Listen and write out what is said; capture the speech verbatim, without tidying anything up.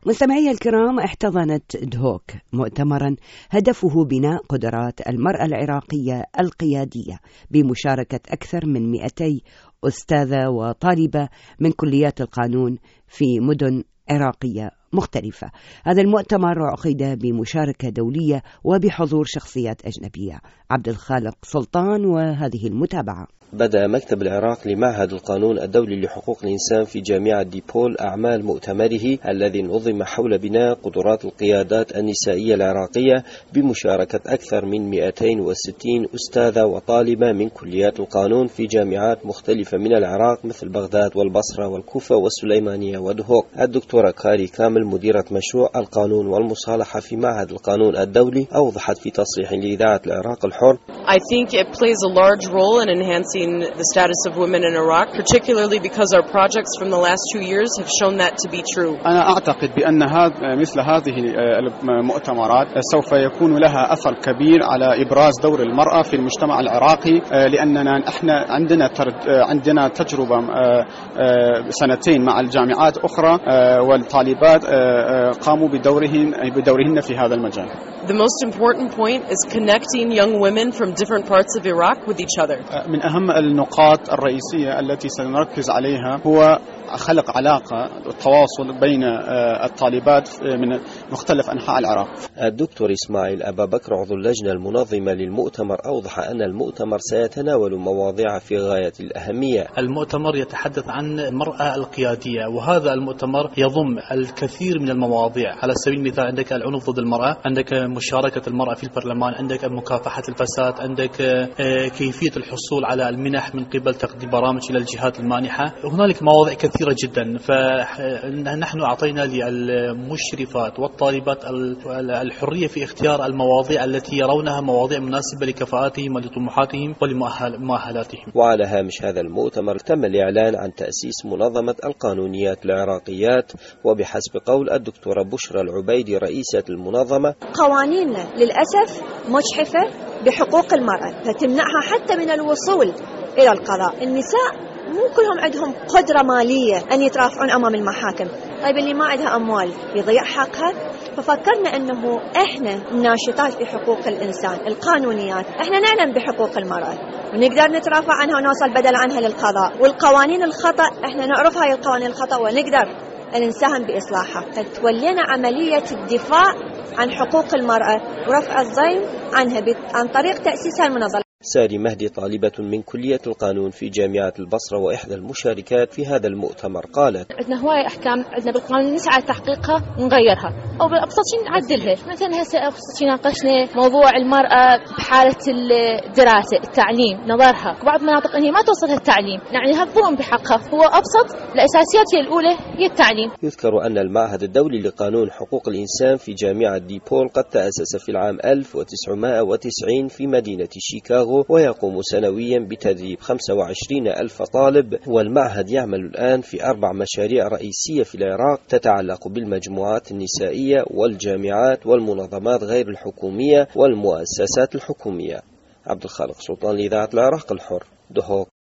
مستمعي الكرام، احتضنت دهوك مؤتمرا هدفه بناء قدرات المرأة العراقية القيادية بمشاركة أكثر من مئتي أستاذة وطالبة من كليات القانون في مدن عراقية مختلفة. هذا المؤتمر عقد بمشاركة دولية وبحضور شخصيات أجنبية. عبد الخالق سلطان وهذه المتابعة. بدأ مكتب العراق لمعهد القانون الدولي لحقوق الإنسان في جامعة ديبول أعمال مؤتمره الذي نظم حول بناء قدرات القيادات النسائية العراقية بمشاركة أكثر من مئتين وستين أستاذة وطالبة من كليات القانون في جامعات مختلفة من العراق مثل بغداد والبصرة والكوفة والسليمانية ودهوك. الدكتورة كاري كامل مديرة مشروع القانون والمصالحة في معهد القانون الدولي أوضحت في تصريح لإذاعة العراق الحر: I think it plays a large role in enhancing the status of women in Iraq, particularly because our projects from the last two years have shown that to be true. أنا أعتقد بأن هذا مثل هذه المؤتمرات سوف يكون لها أثر كبير على إبراز دور المرأة في المجتمع العراقي، لأننا إحنا عندنا عندنا تجربة سنتين مع الجامعات أخرى والطالبات قاموا بدورهن بدورهن في هذا المجال. The most important point is connecting young women from different parts of Iraq with each other. من أهم النقاط الرئيسية التي سنركز عليها هو خلق علاقة التواصل بين الطالبات من مختلف أنحاء العراق. الدكتور إسماعيل أبا بكر عضو اللجنة المنظمة للمؤتمر أوضح أن المؤتمر سيتناول مواضيع في غاية الأهمية. المؤتمر يتحدث عن المرأة القيادية، وهذا المؤتمر يضم الكثير من المواضيع. على سبيل المثال عندك العنف ضد المرأة، عندك مشاركة المرأة في البرلمان، عندك مكافحة الفساد، عندك كيفية الحصول على المنح من قبل تقديم برامج إلى الجهات المانحة. هنالك مواضيع كثيرة جدا، فنحن أعطينا للمشرفات والطالبات الحرية في اختيار المواضيع التي يرونها مواضيع مناسبة لكفاءاتهم ولطموحاتهم ولمؤهلاتهم. وعلى هامش هذا المؤتمر تم الإعلان عن تأسيس منظمة القانونيات العراقيات، وبحسب قول الدكتورة بشرى العبيدي رئيسة المنظمة: قوانيننا للأسف مجحفة بحقوق المرأة، فتمنعها حتى من الوصول إلى القضاء. النساء مو كلهم عندهم قدرة مالية أن يترافعون أمام المحاكم. طيب اللي ما عندها أموال يضيع حقها. ففكرنا أنه إحنا ناشطات في حقوق الإنسان، القانونيات، إحنا نعلم بحقوق المرأة ونقدر نترافع عنها ونوصل بدل عنها للقضاء. والقوانين الخطأ إحنا نعرف هاي القوانين الخطأ ونقدر نساهم بإصلاحها. فتولينا عملية الدفاع عن حقوق المرأة ورفع الظلم عنها عن طريق تأسيس المنظمة. ساري مهدي طالبة من كلية القانون في جامعة البصرة وإحدى المشاركات في هذا المؤتمر قالت: عندنا هواية أحكام عندنا بالقانون نسعى لتحقيقها ونغيرها، أو بالأبسط شيء نعدلها. مثلا هسه أبسط شيء ناقشنا موضوع المرأة بحالة الدراسة، التعليم، نظرها بعض مناطق أنها ما توصلها التعليم، يعني هذا ظلم بحقها. هو أبسط الأساسيات هي الأولى هي التعليم. يذكر أن المعهد الدولي لقانون حقوق الإنسان في جامعة ديبول قد تأسس في العام ألف وتسعمائة وتسعين في مدينة شيكاغو، ويقوم سنويا بتدريب خمسة وعشرين ألف طالب. والمعهد يعمل الآن في أربع مشاريع رئيسية في العراق تتعلق بالمجموعات النسائية والجامعات والمنظمات غير الحكومية والمؤسسات الحكومية. عبد الخالق سلطان لإذاعة العراق الحر، دهوك.